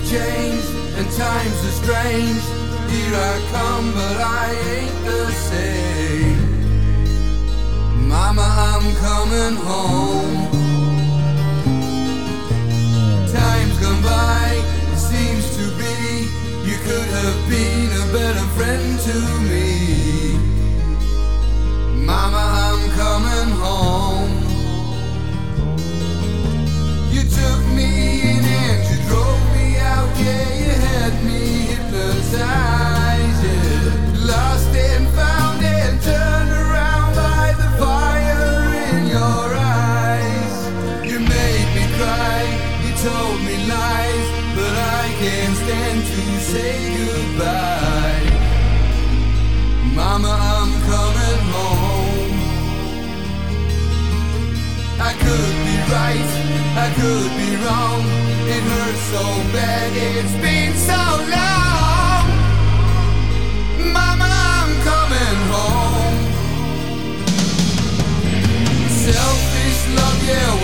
changed and times are strange. Here I come, but I ain't the same. Mama, I'm coming home. Time's gone by, it seems to be. You could have been a better friend to me. Mama, I'm coming home. You took me in and you drove me out. Yeah, you had me hypnotized. Yeah. Lost and found and turned around by the fire in your eyes. You made me cry, you told me lies, but I can't stand to say goodbye. Mama, I'm coming home. I could be right, I could be wrong. It hurts so bad, it's been so long. Mama, I'm coming home. Selfish love, yeah.